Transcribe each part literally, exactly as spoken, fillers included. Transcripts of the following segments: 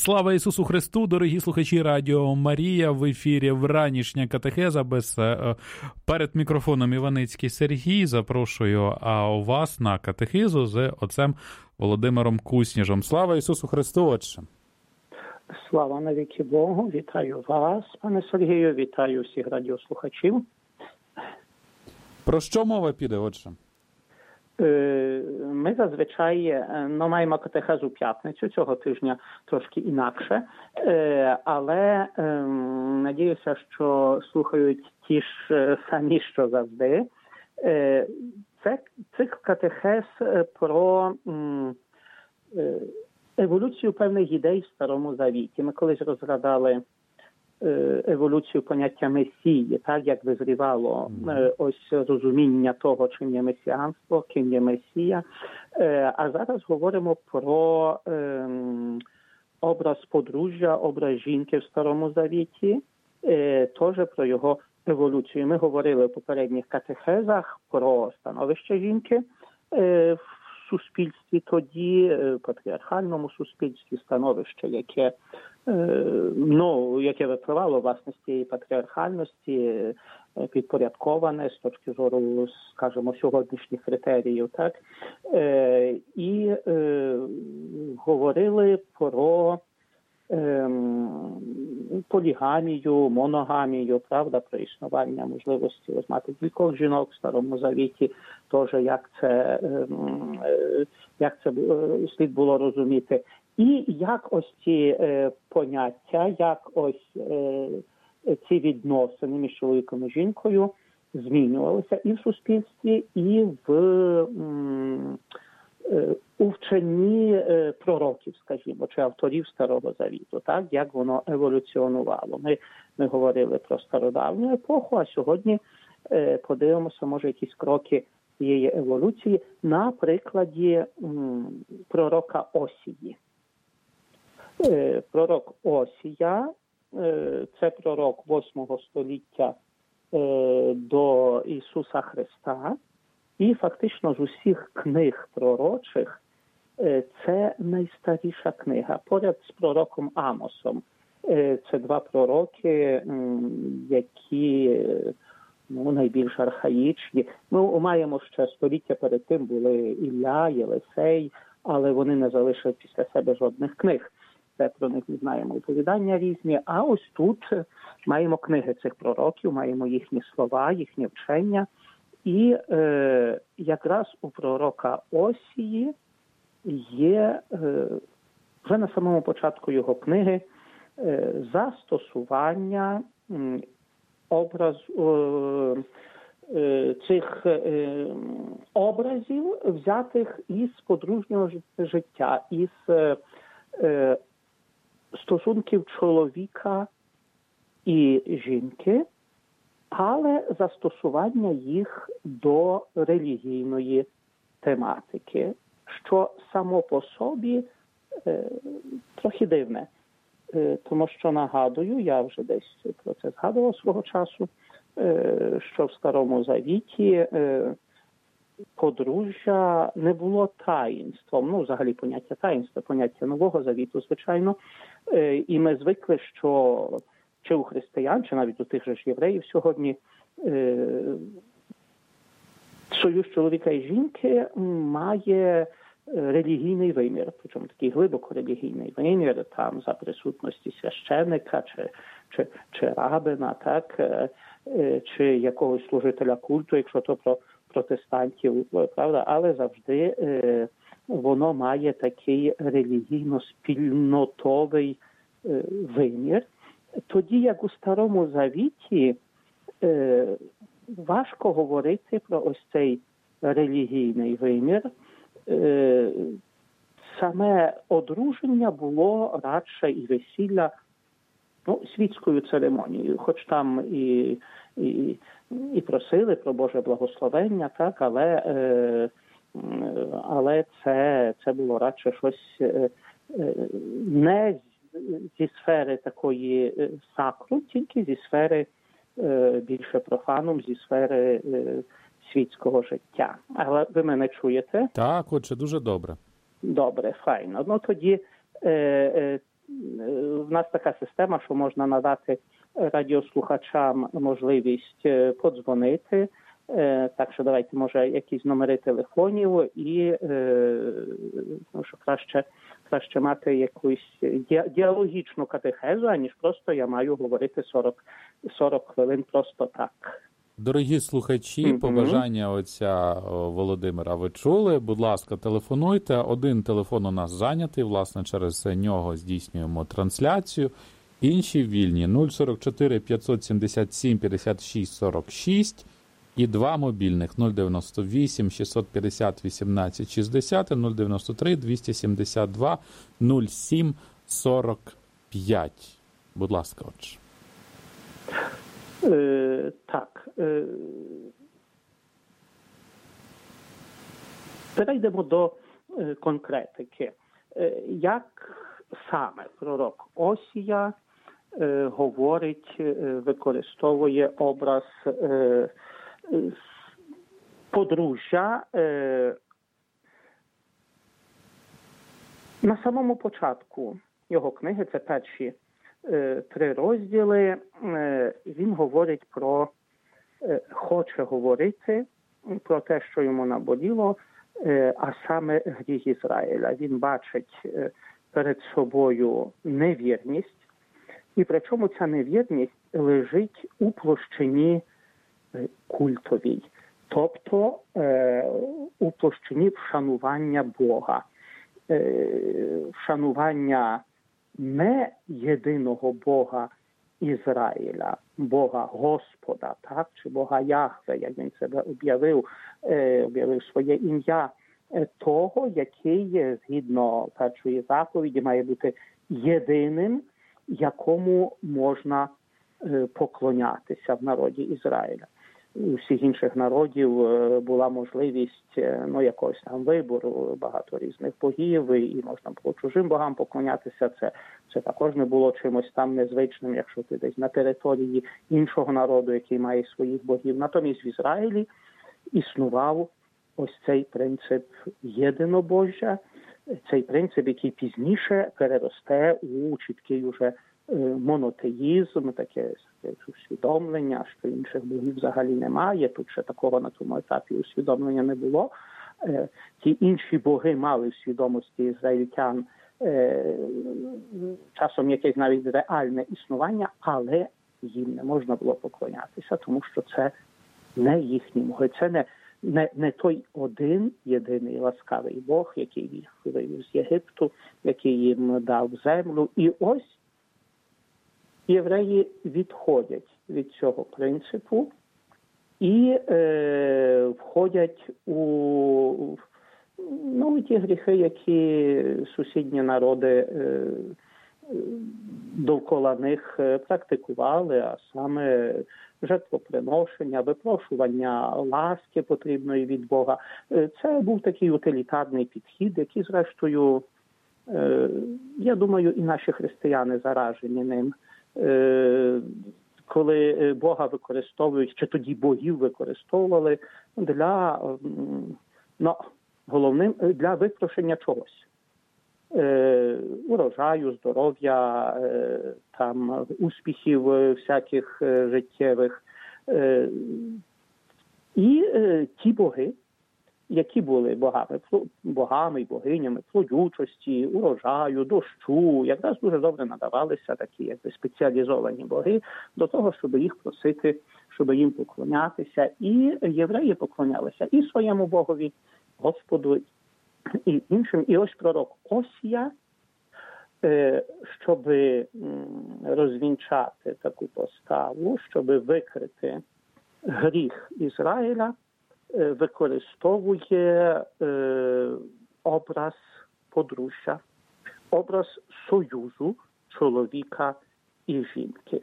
Слава Ісусу Христу, дорогі слухачі Радіо Марія, в ефірі вранішня катехеза. Без, перед мікрофоном Іваницький Сергій. Запрошую а у вас на катехизу з отцем Володимиром Кусніжем. Слава Ісусу Христу, отче! Слава навіки Богу! Вітаю вас, пане Сергію, вітаю всіх радіослухачів. Про що мова піде, отче? Ми зазвичай ну, маємо катехезу п'ятницю, цього тижня трошки інакше, але надіюся, що слухають ті ж самі, що завжди. Це цикл катехез про еволюцію певних ідей в Старому Завіті. Ми колись розглядали еволюцію поняття Месії, так, як визрівало mm-hmm. ось розуміння того, чим є месіанство, ким є Месія. А зараз говоримо про е, образ подружжя, образ жінки в Старому Завіті, е, теж про його еволюцію. Ми говорили в попередніх катехезах про становище жінки е, в суспільстві тоді, в патріархальному суспільстві, становище, яке ну, яке випливало, власне, з цієї патріархальності, підпорядковане з точки зору, скажімо, сьогоднішніх критеріїв, так? Е, і е, говорили про е, полігамію, моногамію, правда, про існування можливості ось мати кількох жінок в Старому Завіті, теж як це, е, як це слід було розуміти. І як ось ці е, поняття, як ось е, ці відносини між чоловіком і жінкою змінювалися і в суспільстві, і в м, е, у вченні е, пророків, скажімо, чи авторів Старого Завіту, так, як воно еволюціонувало. Ми, ми говорили про стародавню епоху, а сьогодні е, подивимося, може, якісь кроки цієї еволюції на прикладі м, пророка Осії. Пророк Осія, це пророк восьмого століття до Ісуса Христа, і фактично з усіх книг пророчих це найстаріша книга, поряд з пророком Амосом. Це два пророки, які ну, найбільш архаїчні. Ми маємо ще століття перед тим були Ілля, Єлисей, але вони не залишили після себе жодних книг. Це про них ми знаємо оповідання різні, а ось тут маємо книги цих пророків, маємо їхні слова, їхнє вчення. І е, якраз у пророка Осії є е, вже на самому початку його книги е, застосування е, образ, е, е, цих е, образів, взятих із подружнього життя, із е, стосунків чоловіка і жінки, але застосування їх до релігійної тематики, що само по собі е, трохи дивне. Е, тому що, нагадую, я вже десь про це згадував свого часу, е, що в Старому Завіті е, подружжя не було таїнством. Ну, взагалі, поняття таїнства, поняття Нового Завіту, звичайно. Е, і ми звикли, що чи у християн, чи навіть у тих же ж євреїв сьогодні е, союз чоловіка і жінки має релігійний вимір, причому такий глибоко релігійний вимір, там за присутності священника чи, чи, чи рабина, так, е, е, чи якогось служителя культу, якщо то про протестантів, правда, але завжди е, воно має такий релігійно-спільнотовий е, вимір. Тоді, як у Старому Завіті, е, важко говорити про ось цей релігійний вимір. Е, саме одруження було радше і весілля, ну, світською церемонією, хоч там і, і, і просили про Боже благословення, так, але, е, але це, це було радше щось е, не зі сфери такої сакру, тільки зі сфери е, більше профаном, зі сфери е, світського життя. Але ви мене чуєте? Так, отже, дуже добре. Добре, файно. Ну, тоді е, е, нас така система, що можна надати радіослухачам можливість подзвонити. Так що давайте, може, якісь номери телефонів і ну, що краще, краще мати якусь діалогічну катехезу, аніж просто я маю говорити сорок, сорок хвилин просто так. Дорогі слухачі, mm-hmm. побажання отця Володимира ви чули. Будь ласка, телефонуйте. Один телефон у нас зайнятий, власне, через нього здійснюємо трансляцію. Інші вільні нуль сорок чотири п'ятсот сімдесят сім п'ятдесят шість сорок шість і два мобільних нуль дев'яносто вісім шістсот п'ятдесят вісімнадцять шістдесят і нуль дев'яносто три двісті сімдесят два нуль сім сорок п'ять. Будь ласка, отже. Е, так. Е, перейдемо до е, конкретики. Е, як саме пророк Осія е, говорить, е, використовує образ е, е, подружжя е, на самому початку його книги, це перші е, три розділи, е, він говорить про, е, хоче говорити про те, що йому наболіло, е, а саме гріх Ізраїля. Він бачить е, перед собою невірність, і причому ця невірність лежить у площині культовій, тобто е, у площині вшанування Бога, е, вшанування не єдиного Бога Ізраїля, Бога Господа, так, чи Бога Яхве, як він себе об'явив, е, об'явив своє ім'я, того, який, згідно першої заповіді, має бути єдиним, якому можна поклонятися в народі Ізраїля. У всіх інших народів була можливість ну, якогось там вибору, багато різних богів, і можна було чужим богам поклонятися. Це, це також не було чимось там незвичним, якщо ти десь на території іншого народу, який має своїх богів. Натомість в Ізраїлі існував ось цей принцип єдинобожжя, цей принцип, який пізніше переросте у чіткий уже монотеїзм, таке усвідомлення, що інших богів взагалі немає. Тут ще такого на тому етапі усвідомлення не було. Ті інші боги мали в свідомості ізраїльтян часом якесь навіть реальне існування, але їм не можна було поклонятися, тому що це не їхні боги, це не Не, не той один єдиний ласкавий Бог, який їх вивів з Єгипту, який їм дав землю. І ось євреї відходять від цього принципу і е, входять у ну, ті гріхи, які сусідні народи е, довкола них практикували, а саме жертвоприношення, випрошування ласки потрібної від Бога. Це був такий утилітарний підхід, який, зрештою, я думаю, і наші християни заражені ним. Коли Бога використовують, чи тоді богів використовували для, ну, головним, для випрошення чогось. Е, урожаю, здоров'я, е, там, успіхів всяких е, життєвих. Е, і е, ті боги, які були богами, богами і богинями плодючості, урожаю, дощу, якраз дуже добре надавалися такі якби спеціалізовані боги до того, щоб їх просити, щоб їм поклонятися. І євреї поклонялися і своєму Богові, Господу, і іншим. І ось пророк Осія, щоб розвінчати таку поставу, щоб викрити гріх Ізраїля, використовує образ подружжя, образ союзу чоловіка і жінки.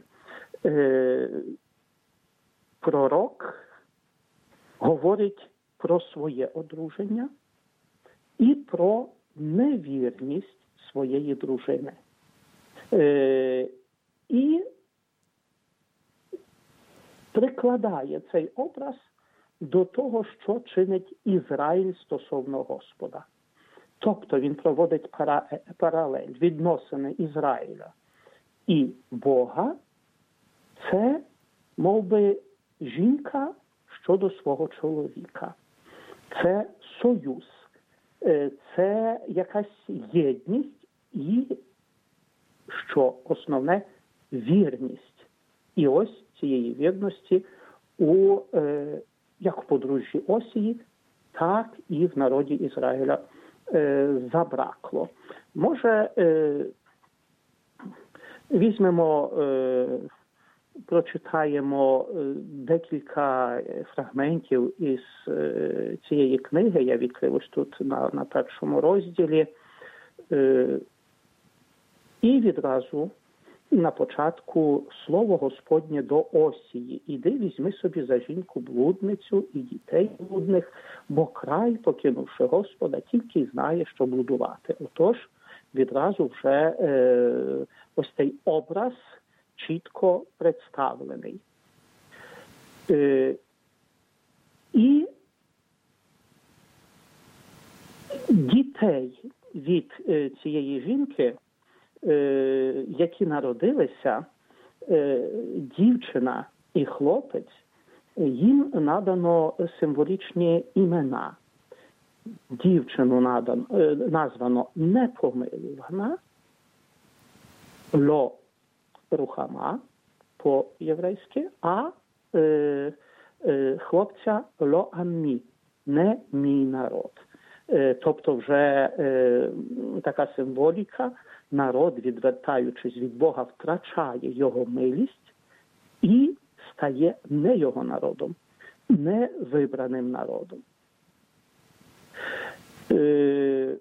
Пророк говорить про своє одруження і про невірність своєї дружини. Е, і прикладає цей образ до того, що чинить Ізраїль стосовно Господа. Тобто він проводить пара, паралель, відносини Ізраїля і Бога, це, мов би, жінка щодо свого чоловіка. Це союз, це якась єдність і, що основне, вірність. І ось цієї вірності у, як в подружжі Осії, так і в народі Ізраїля забракло. Може, візьмемо, прочитаємо декілька фрагментів із цієї книги. Я відкрив ось тут на, на першому розділі. І відразу на початку слово Господнє до Осії. Іди, візьми собі за жінку блудницю і дітей блудних, бо край, покинувши Господа, тільки й знає, що блудувати. Отож, відразу вже е, ось цей образ чітко представлений. Е, і дітей від е, цієї жінки, е, які народилися, е, дівчина і хлопець, їм надано символічні імена. Дівчину надано, е, названо непомилувана, ло рухама по-єврейськи, а е, е, хлопця ло аммі, не мій народ. Е, тобто вже е, така символіка, народ, відвертаючись від Бога, втрачає його милість і стає не його народом, не вибраним народом. Е,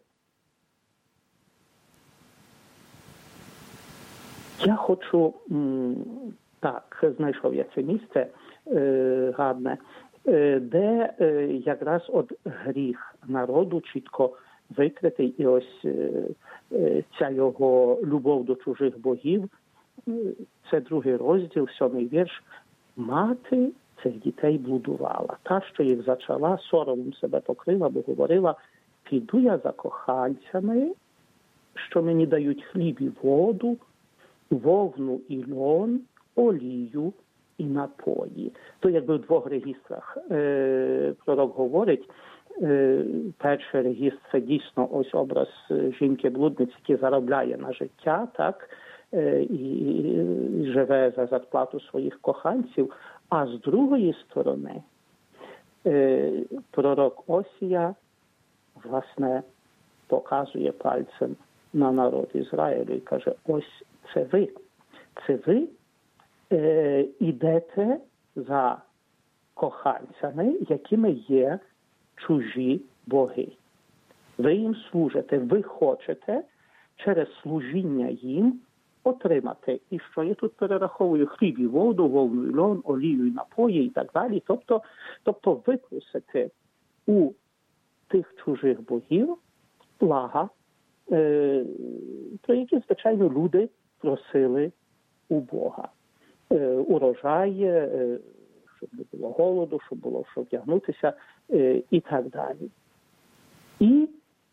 Я хочу, так, знайшов я це місце е, гарне, е, де е, якраз от гріх народу чітко викритий, і ось е, е, ця його любов до чужих богів, це другий розділ, сьомий вірш. Мати цих дітей блудувала. Та, що їх зачала, соромом себе покрила, бо говорила, піду я за коханцями, що мені дають хліб і воду, вовну і льон, олію і напої. То якби в двох регістрах е, пророк говорить, е, перший регістр – це дійсно ось образ жінки-блудниці, яка заробляє на життя, так, е, і, і живе за зарплату своїх коханців. А з другої сторони е, пророк Осія, власне, показує пальцем на народ Ізраїлю і каже, ось це ви. Це ви е, ідете за коханцями, якими є чужі боги. Ви їм служите, ви хочете через служіння їм отримати. І що я тут перераховую? Хліб і воду, вовну і льон, олію і напої і так далі. Тобто, тобто випросити у тих чужих богів блага, е, про які, звичайно, люди просили у Бога. Е, урожай, е, щоб не було голоду, щоб було що вдягнутися е, і так далі. І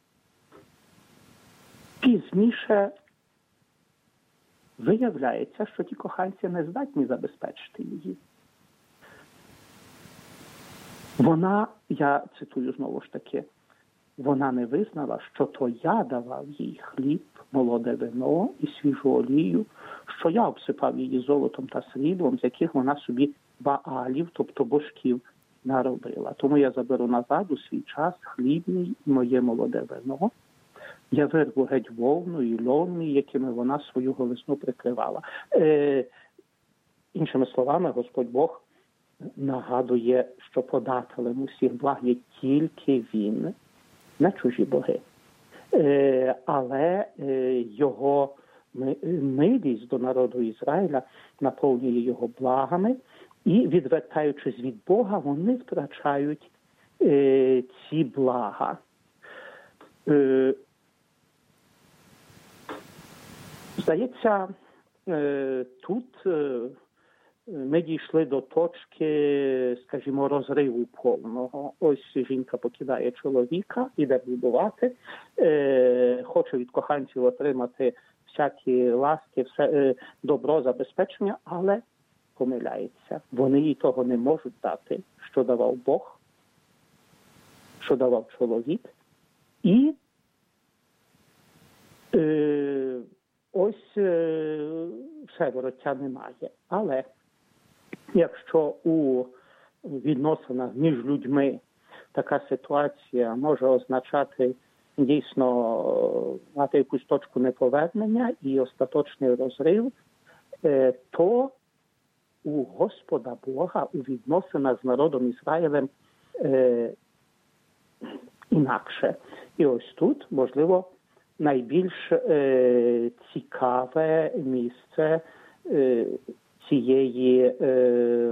пізніше виявляється, що ті коханці не здатні забезпечити її. Вона, я цитую знову ж таки, вона не визнала, що то я давав їй хліб, молоде вино і свіжу олію, що я обсипав її золотом та сріблом, з яких вона собі баалів, тобто божків, наробила. Тому я заберу назад у свій час хліб мій і моє молоде вино. Я вирву геть вовну і льон мій, якими вона свою голизну прикривала. Е, іншими словами, Господь Бог нагадує, що подателем усіх благ є тільки Він, не чужі боги. Е, але е, його милість до народу Ізраїля наповнює його благами, і, відвертаючись від Бога, вони втрачають е, ці блага. Е, здається, е, тут е, ми дійшли до точки, скажімо, розриву повного. Ось жінка покидає чоловіка, іде будувати, е, хоче від коханців отримати всякі ласки, все добро, забезпечення, але помиляється. Вони їй того не можуть дати, що давав Бог, що давав чоловік. І е, ось е, все, вороття немає. Але якщо у відносинах між людьми така ситуація може означати дійсно мати якусь точку неповернення і остаточний розрив, то у Господа Бога у відносинах з народом Ізраїлем е, інакше. І ось тут, можливо, найбільш е, цікаве місце е, цієї, е,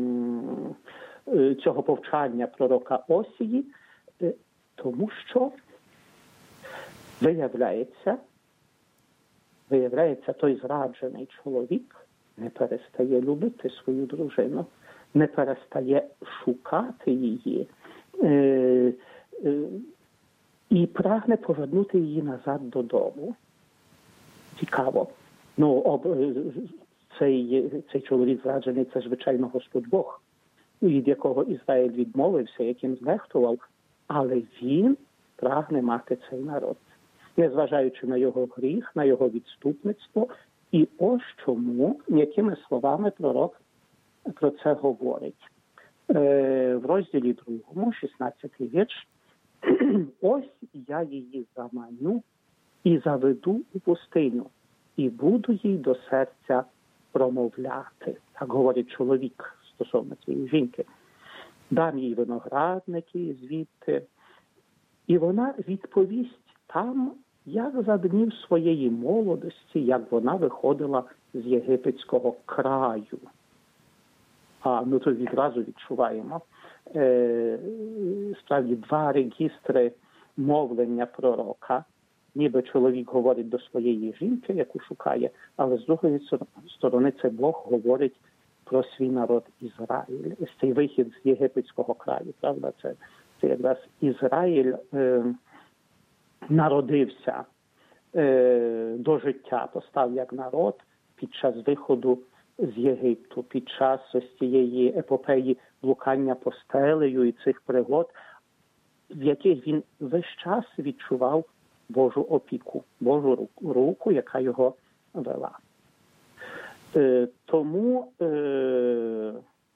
цього повчання пророка Осії, е, тому що виявляється, виявляється, той зраджений чоловік не перестає любити свою дружину, не перестає шукати її е, е, і прагне повернути її назад додому. Цікаво. Ну, об, цей, цей чоловік зраджений – це, звичайно, Господь Бог, від якого Ізраїль відмовився, яким знехтував, але він прагне мати цей народ, незважаючи на його гріх, на його відступництво. І ось чому, якими словами пророк про це говорить. Е, в розділі другому, шістнадцятий вірш, «Ось я її заманю і заведу у пустиню, і буду їй до серця промовляти». Так говорить чоловік стосовно цієї жінки. «Дам їй виноградники звідти, і вона відповість там, як за днів своєї молодості, як вона виходила з єгипетського краю». А, ну тут відразу відчуваємо е, справді два регістри мовлення пророка. Ніби чоловік говорить до своєї жінки, яку шукає, але з другої сторони це Бог говорить про свій народ Ізраїль. Ось цей вихід з єгипетського краю, правда? Це, це якраз Ізраїль е, народився е, до життя, постав як народ під час виходу з Єгипту, під час ось цієї епопеї блукання постелею і цих пригод, в яких він весь час відчував Божу опіку, Божу руку, руку яка його вела. Е, тому е,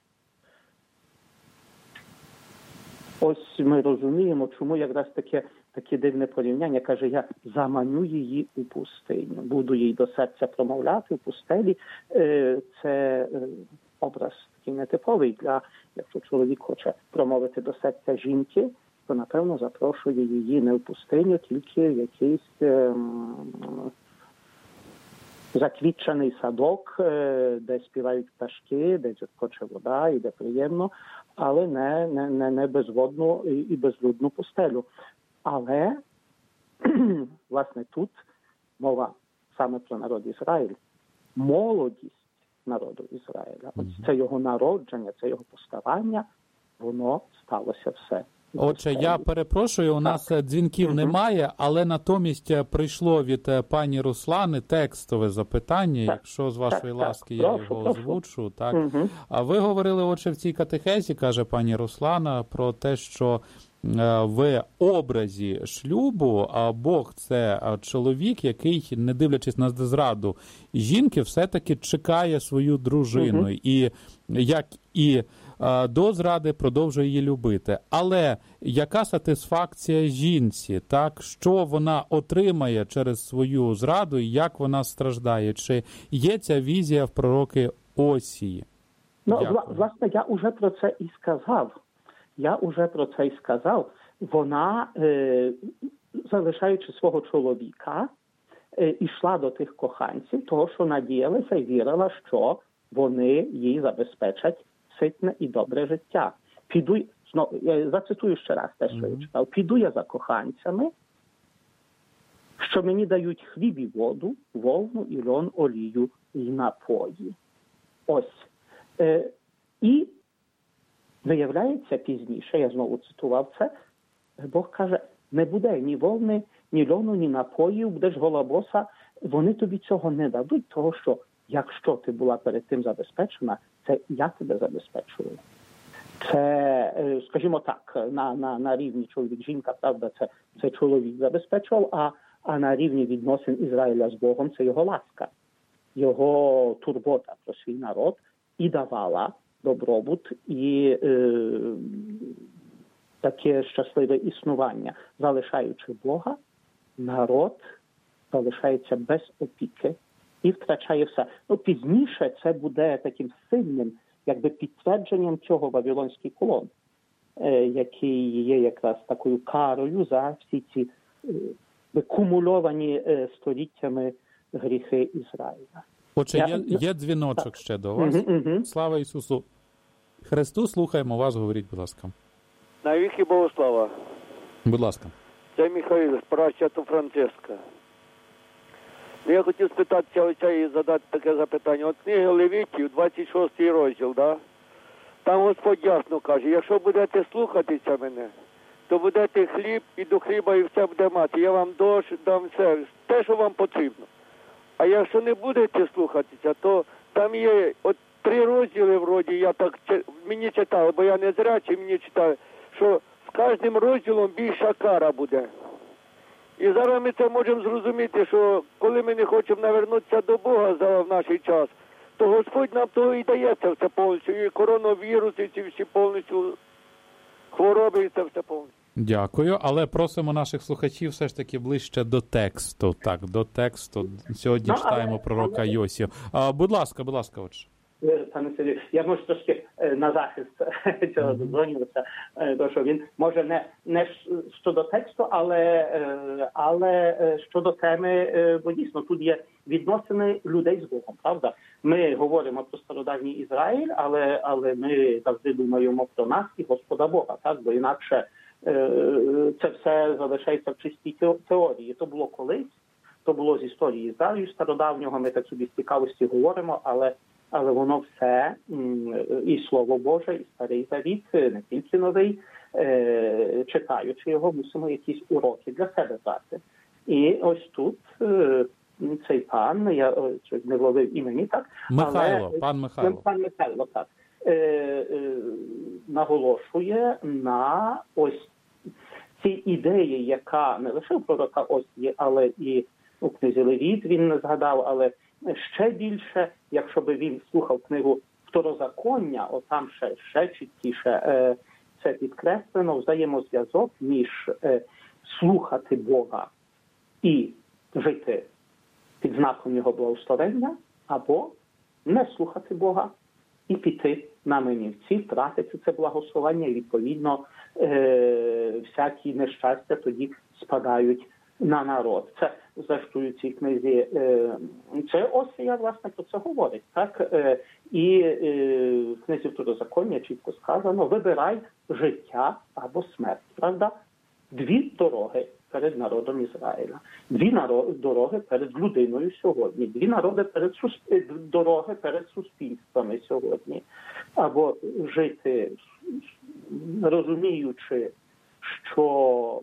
ось ми розуміємо, чому якраз таке, таке дивне порівняння. Каже, я заманю її у пустиню, буду їй до серця промовляти у пустелі. Е, це образ такий нетиповий для, якщо чоловік хоче промовити до серця жінки, то, напевно, запрошує її не в пустиню, тільки в якийсь е, заквітчений садок, е, де співають пташки, де тече вода і де приємно, але не, не, не, не безводну і, і безлюдну пустелю. Але, власне, тут мова саме про народ Ізраїль. Молодість народу Ізраїля, от це його народження, це його поставання, воно сталося все. Отже, я перепрошую, у нас так. дзвінків угу. немає, але натомість прийшло від пані Руслани текстове запитання, так. якщо з вашої так, ласки так. я прошу, його озвучу. Так. Угу. А ви говорили, отже, в цій катехезі, каже пані Руслана, про те, що в образі шлюбу Бог – це чоловік, який, не дивлячись на зраду жінки, все-таки чекає свою дружину. Угу. І як і до зради продовжує її любити. Але яка сатисфакція жінці? Так? Що вона отримає через свою зраду і як вона страждає? Чи є ця візія в пророки Осії? Ну, вла- власне, я уже про це і сказав. Я уже про це і сказав. Вона, е, залишаючи свого чоловіка, е, йшла до тих коханців, того, що надіялася і вірила, що вони їй забезпечать ситне і добре життя. Піду, знову, я зацитую ще раз те, що mm-hmm. я читав. Піду я за коханцями, що мені дають хліб і воду, вовну і льон, олію і напої. Ось. Е, і виявляється пізніше, я знову цитував це, Бог каже, не буде ні вовни, ні льону, ні напоїв, будеш голобоса вони тобі цього не дадуть, того що якщо ти була перед тим забезпечена, це я тебе забезпечую. Це, скажімо так, на, на, на рівні чоловік-жінка, правда, це, це чоловік забезпечував, а, а на рівні відносин Ізраїля з Богом це його ласка, його турбота про свій народ і давала добробут і е, таке щасливе існування. Залишаючи Бога, народ залишається без опіки і втрачає все. Ну, пізніше це буде таким сильним, якби підтвердженням цього Вавилонський полон, е, який є якраз такою карою за всі ці е, кумульовані е, століттями гріхи Ізраїля. Отже, Я... є, є дзвіночок так. ще до вас. Угу, угу. Слава Ісусу Христу, слухаємо вас, говоріть, будь ласка. Навіки Богу слава. Будь ласка. Це Михайло, з пращату Франциска. Я хотів спитатися отця і задати таке запитання. От книга Левитів, двадцять шостий розділ, да? Там Господь ясно каже, якщо будете слухатися мене, то будете хліб і до хліба і все буде мати. Я вам дощ, дам все, те, що вам потрібно. А якщо не будете слухатися, то там є от три розділи вроді, я так мені читав, бо я не зрячий, мені читав, що з кожним розділом більша кара буде. І зараз ми це можемо зрозуміти, що коли ми не хочемо навернутися до Бога за в наш час, то Господь нам того і дає це все повністю. І коронавірус, і ці всі повністю хвороби, і це все повністю. Дякую, але просимо наших слухачів все ж таки ближче до тексту. Так, до тексту. Сьогодні no, читаємо але, пророка але... Йосію. А, будь ласка, будь ласка, отже. Пане Сергію, я можу трошки на захист цього mm-hmm. додзвонюватися, тому що він може не, не щодо тексту, але, але щодо теми, бо дійсно тут є відносини людей з Богом, правда? Ми говоримо про стародавній Ізраїль, але, але ми завжди думаємо про нас і Господа Бога, так? Бо інакше це все залишається в чистій теорії. То було колись, то було з історії Ізраїлю стародавнього, ми так собі з цікавості говоримо, але Але воно все, і Слово Боже, і Старий Завіт, не тільки Новий, читаючи його, мусимо якісь уроки для себе брати. І ось тут цей пан, я не вловив імені, так? Михайло, але, пан Михайло. Пан Михайло, так. Наголошує на ось цій ідеї, яка не лише у пророка Осії, але і у книзі Левіт він не згадав, але ще більше, якщо би він слухав книгу Второзаконня, от там ще, ще чіткіше е, це підкреслено, взаємозв'язок між е, слухати Бога і жити під знаком Його благословення, або не слухати Бога і піти на минівці, втратити це благословення, і відповідно е, всякі нещастя тоді спадають на народ. Це, зрештою, в цій книзі, це Осія, власне, про це говорить, так? І в книзі Второзаконня чітко сказано, вибирай життя або смерть, правда? Дві дороги перед народом Ізраїля, дві дороги перед людиною сьогодні, дві народи перед сусп... дороги перед суспільствами сьогодні. Або жити, розуміючи, що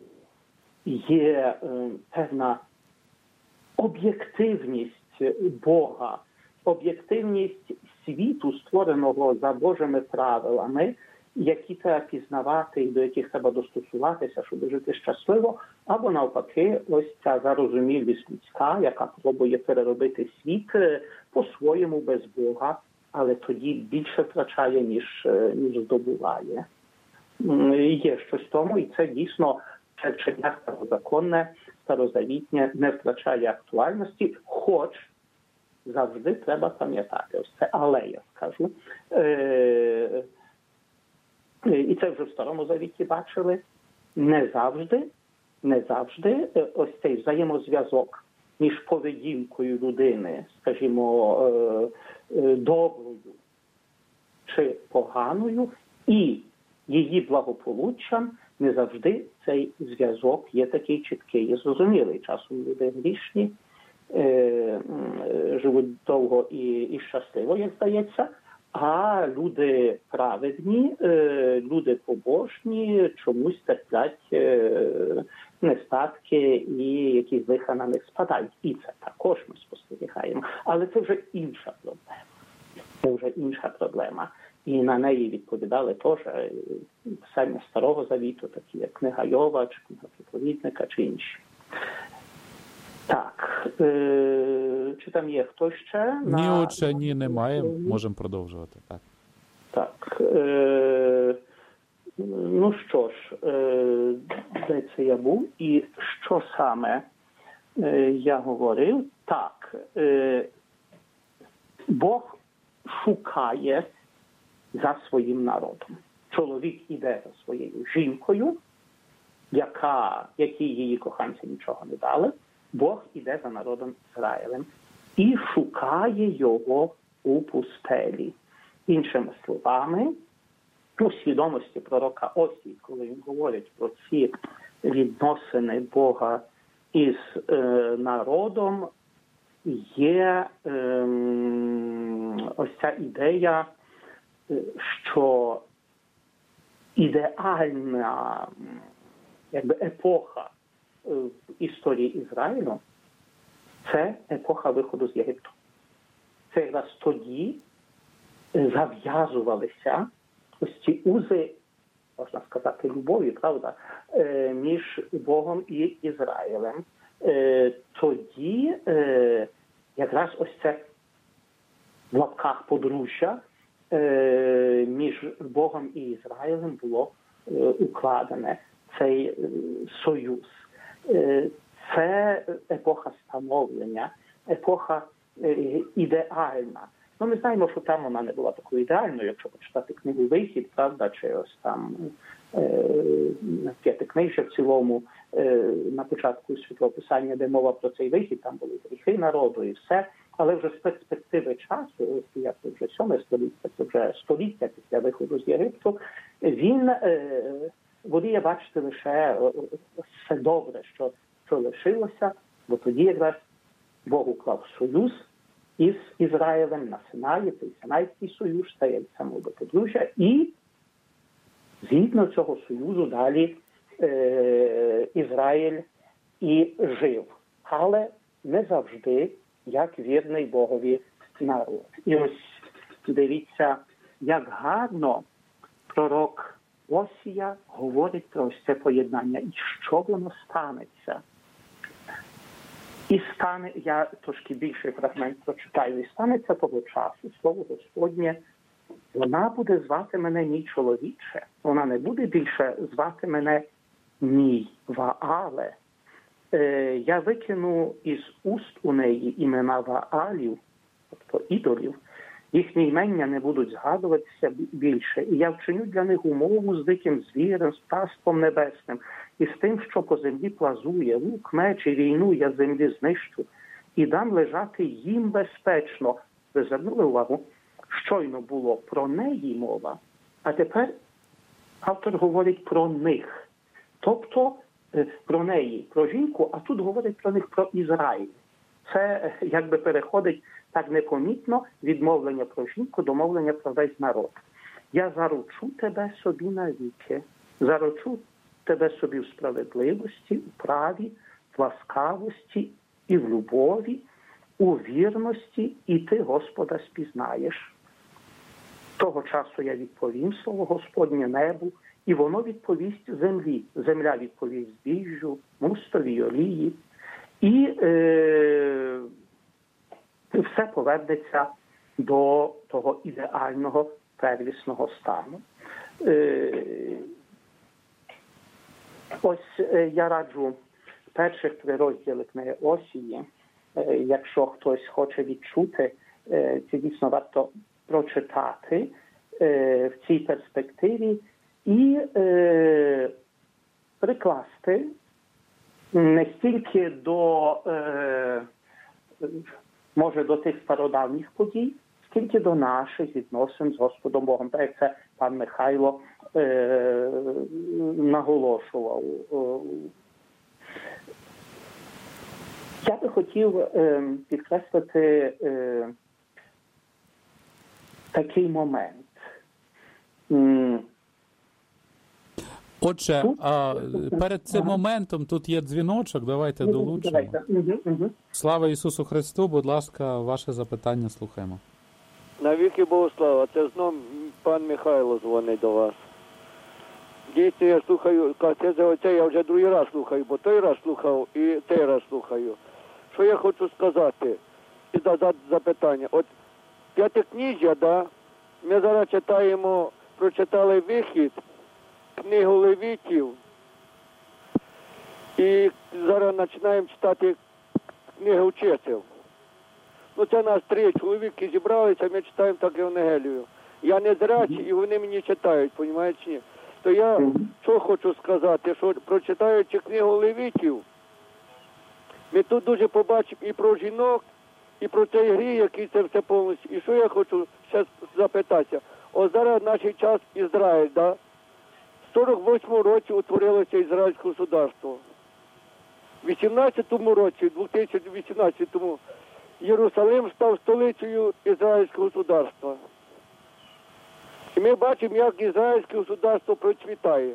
є е, певна об'єктивність Бога, об'єктивність світу, створеного за Божими правилами, які треба пізнавати і до яких треба достосуватися, щоб жити щасливо, або навпаки, ось ця зарозумілість людська, яка пробує переробити світ по-своєму без Бога, але тоді більше втрачає, ніж, ніж здобуває. Є щось в тому, і це дійсно це вчення старозаконне, старозавітнє не втрачає актуальності, хоч завжди треба пам'ятати. Ось це але, я скажу. Е- і це вже в Старому Завіті бачили. Не завжди, не завжди ось цей взаємозв'язок між поведінкою людини, скажімо, е- е- доброю чи поганою, і її благополуччям, не завжди цей зв'язок є такий чіткий і зрозумілий. Часом люди грішні, е, е, живуть довго і, і щасливо, як здається, а люди праведні, люди побожні чомусь терплять нестатки і якісь лиха на них спадають. І це також ми спостерігаємо. Але це вже інша проблема. Це вже інша проблема. І на неї відповідали теж писання Старого Завіту, такі як книга Йова, чи книга Проповідника, чи інші. Так, е, чи там є хто ще? Ні, на... отже, ні, немає. Можемо продовжувати. Так. Так. Е, ну що ж, е, де це я був? І що саме е, я говорив? Так, е, Бог шукає за своїм народом. Чоловік іде за своєю жінкою, яка, якій її коханці нічого не дали. Бог іде за народом Ізраїлем і шукає його у пустелі. Іншими словами, у свідомості пророка Осії, коли він говорить про ці відносини Бога із е, народом, є е, ось ця ідея, що ідеальна якби, епоха в історії Ізраїлю – це епоха виходу з Єгипту. Це якраз тоді зав'язувалися ось ці узи, можна сказати, любові, правда, між Богом і Ізраїлем. Тоді якраз ось це в лапках подружжя між Богом і Ізраїлем було укладене, цей союз. Це епоха становлення, епоха ідеальна. Ну, ми знаємо, що там вона не була такою ідеальною, якщо почитати книгу «Вихід», правда, чи ось там П'ятикнижжя в цілому, на початку Святого Писання, де мова про цей вихід, там були гріхи народу і все. Але вже з перспективи часу, як це вже сьоме століття, це вже століття після виходу з Єгипту, він воліє бачити лише все добре, що, що лишилося, бо тоді якраз Бог уклав союз із Ізраїлем на Синаї, цей Синайський союз, це як самого подружжя, і згідно цього союзу далі е, Ізраїль і жив. Але не завжди як вірний Богові народ. І ось дивіться, як гарно пророк Осія говорить про ось це поєднання. І що воно станеться? І стане, я трошки більший фрагмент прочитаю, і станеться того часу, слово Господнє, вона буде звати мене мій чоловіче, вона не буде більше звати мене мій Ваале. Е, я викину із уст у неї імена Ваалів, тобто ідолів, їхні імення не будуть згадуватися більше. І я вчиню для них умову з диким звірем, з птаством небесним, і з тим, що по землі плазує, лук, меч і війну я з землі знищу, і дам лежати їм безпечно. Ви звернули увагу? Щойно було про неї мова, а тепер автор говорить про них. Тобто про неї, про жінку, а тут говорить про них, про Ізраїль. Це якби переходить так непомітно від мовлення про жінку до мовлення про весь народ. Я заручу тебе собі навіки, заручу тебе собі в справедливості, у праві, в ласкавості і в любові, у вірності, і ти Господа спізнаєш. Того часу я відповім слово Господнє небу, і воно відповість землі. Земля відповість збіжжю, мустові, олії. І е, все повернеться до того ідеального первісного стану. Е, ось е, я раджу перших три розділи книги Осії. Е, якщо хтось хоче відчути, е, це дійсно варто прочитати е, в цій перспективі і е, прикласти не стільки до, е, може, до тих стародавніх подій, скільки до наших відносин з Господом Богом. Так як це пан Михайло е, наголошував. Я би хотів е, підкреслити е, такий момент. Отже, а перед цим моментом тут є дзвіночок, давайте долучимо. Угу, угу. Слава Ісусу Христу, будь ласка, ваше запитання слухаємо. Навіки Богу слава, це знов пан Михайло дзвонить до вас. Дійсно, я слухаю, це за оце я вже другий раз слухаю, бо той раз слухав і цей раз слухаю. Що я хочу сказати і задати запитання. От п'ятикніжжя, да, ми зараз читаємо, прочитали Вихід, книгу Левітів, і зараз починаємо читати книгу Чисел. Ну це нас три чоловіки зібралися, ми читаємо так Євангелію. Я не зрячий, і вони мені читають, розумієте, чи ні? То я що хочу сказати, що прочитаючи книгу Левітів, ми тут дуже побачимо і про жінок, і про цей гріх, який це все повністю. І що я хочу ще запитатися? Ось зараз наш час Ізраїль, да? В сорок восьмому році утворилося Ізраїльське государство. В вісімнадцятому році, в дві тисячі вісімнадцятому, Єрусалим став столицею Ізраїльського государства. І ми бачимо, як Ізраїльське государство процвітає.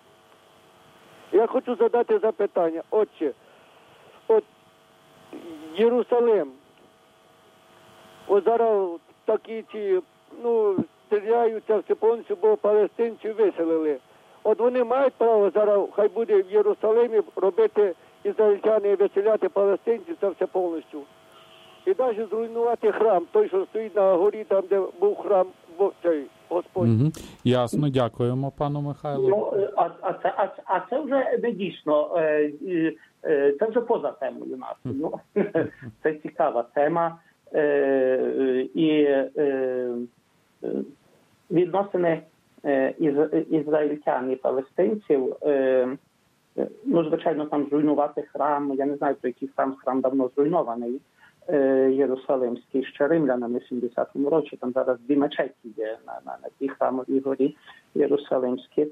Я хочу задати запитання. Отче, от Єрусалим, от зараз такі ці, ну, стріляються все повністю, бо палестинців виселили. От вони мають право зараз, хай буде в Єрусалимі, робити ізраїльтяни і виселяти палестинців, це все повністю. І навіть зруйнувати храм, той, що стоїть на горі, там, де був храм, цей Господь. Угу. Ясно, дякуємо, пану Михайлу. Ну, а, а, це, а, а це вже не дійсно, е, е, це вже поза темою нашою. Це цікава тема. Е, і е, відносини із, ізраїльтян і палестинців, е, ну, звичайно, там зруйнувати храм, я не знаю, про який храм, храм давно зруйнований, Єрусалимський, ще римлянами в сімдесятому році, там зараз дві мечеті є на, на, на тій храмовій горі Єрусалимській.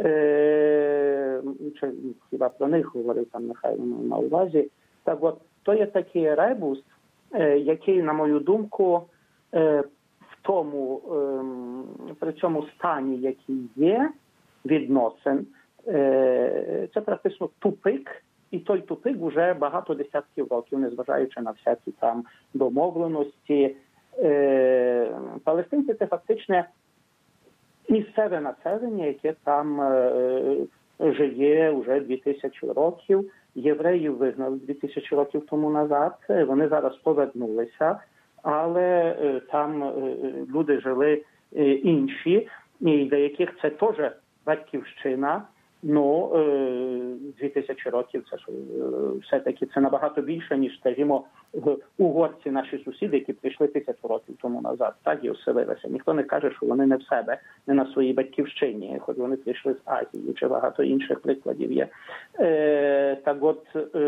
Е, чи, хіба про них говорив там Михайло на увазі. Так от, то є такий ребус, е, який, на мою думку, е, в тому, е, при цьому стані, який є відносин, е, це практично тупик. І той тупик вже багато десятків років, незважаючи на всякі там домовленості. Е, палестинці – це фактично місцеве населення, яке там е, живе вже дві тисячі років. Євреїв вигнали дві тисячі років тому назад. Вони зараз повернулися, але е, там е, люди жили е, інші, і для яких це теж батьківщина. Ну, дві тисячі років, це ж все-таки це набагато більше, ніж, скажімо, угорці, наші сусіди, які прийшли тисячу років тому назад, так, і оселилися. Ніхто не каже, що вони не в себе, не на своїй батьківщині, хоч вони прийшли з Азії, чи багато інших прикладів є. Е, так от, е,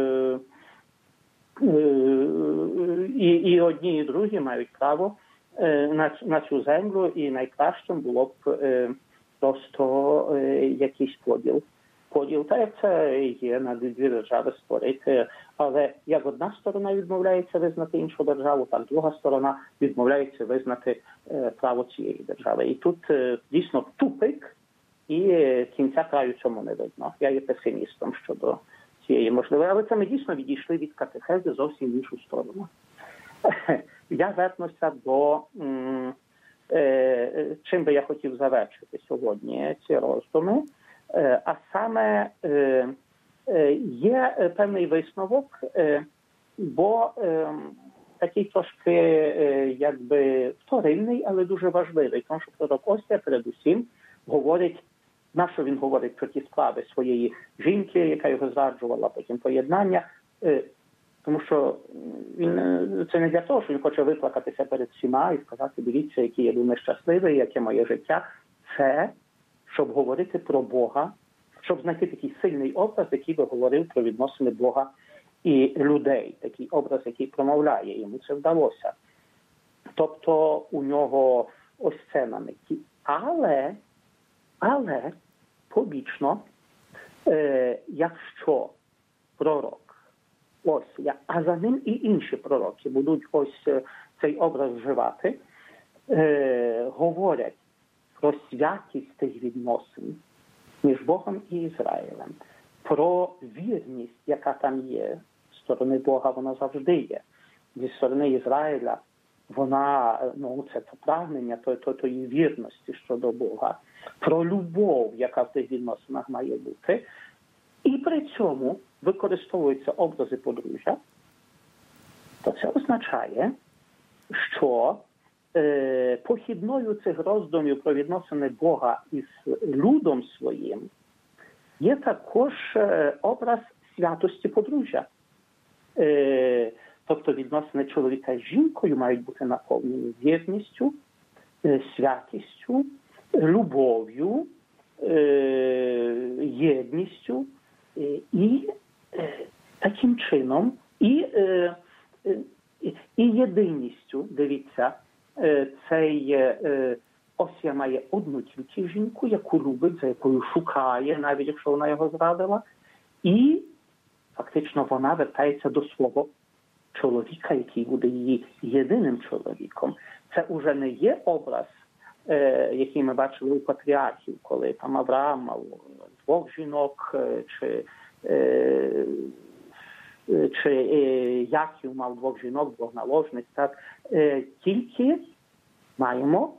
е, і, і одні, і другі мають право е, на, на цю землю, і найкращим було б е, просто е, якийсь поділ. Поділ, так як це є на дві держави створити, але як одна сторона відмовляється визнати іншу державу, так друга сторона відмовляється визнати е, право цієї держави. І тут е, дійсно тупик, і е, кінця краю цьому не видно. Я є песимістом щодо цієї можливості, але це ми дійсно відійшли від катехези зовсім в іншу сторону. Я вернуся до... М- чим би я хотів завершити сьогодні ці роздуми, а саме є певний висновок, бо такий трошки якби вторинний, але дуже важливий, тому що пророк Осія передусім говорить, на що він говорить про ті справи своєї жінки, яка його зраджувала, потім поєднання, тому що він, це не для того, що він хоче виплакатися перед всіма і сказати, дивіться, який я був нещасливий, яке моє життя. Це, щоб говорити про Бога, щоб знайти такий сильний образ, який би говорив про відносини Бога і людей. Такий образ, який промовляє. Йому це вдалося. Тобто у нього ось це на меті. Але, але побічно, е, якщо пророк, ось, а за ним і інші пророки будуть ось цей образ вживати, е, говорять про святість тих відносин між Богом і Ізраїлем, про вірність, яка там є. З сторони Бога вона завжди є. Зі сторони Ізраїля вона, ну, це, це прагнення тої, тої, тої вірності щодо Бога, про любов, яка в тих відносинах має бути. І при цьому використовуються образи подружжя, то це означає, що е, похідною цих роздумів про відносини Бога із людом своїм є також е, образ святості подружжя. Е, тобто відносини чоловіка з жінкою мають бути наповнені вірністю, е, святістю, любов'ю, е, єдністю е, і е, таким чином і, е, е, і єдиністю. Дивіться, е, цей е, Осія має одну тільки жінку, яку любить, за якою шукає, навіть якщо вона його зрадила, і фактично вона вертається до свого чоловіка, який буде її єдиним чоловіком. Це вже не є образ, е, який ми бачили у патріархів, коли там Авраам мав двох жінок, чи, е, чи е, Яків мав двох жінок, двох наложниць. Так? Е, тільки маємо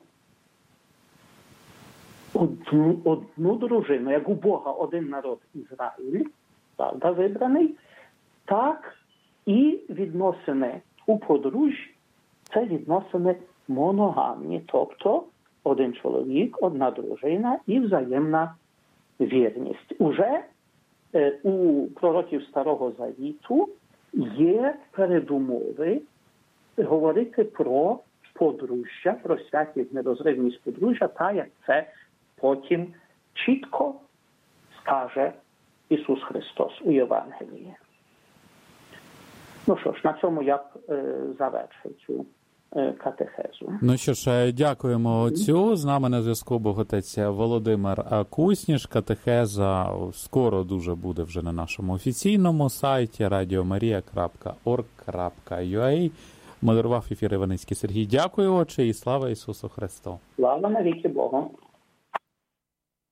одну, одну дружину, як у Бога один народ Ізраїль, правда, вибраний, так і відносини у подружжі – це відносини моногамні, тобто один чоловік, одна дружина і взаємна вірність. Уже е, у пророків Старого Завіту є передумови говорити про подружжя, про святість, нерозривність подружжя, та як це потім чітко скаже Ісус Христос у Євангелії. Ну що ж, на цьому я б е, завершив цю е, катехезу. Ну що ж, дякуємо отцю. З нами на зв'язку був отець Володимир Кусніш. Катехеза скоро дуже буде вже на нашому офіційному сайті радіо марія крапка орг крапка ю а. Модерував ефір Іваницький Сергій. Дякую, отче, і слава Ісусу Христу. Слава навіки Богу.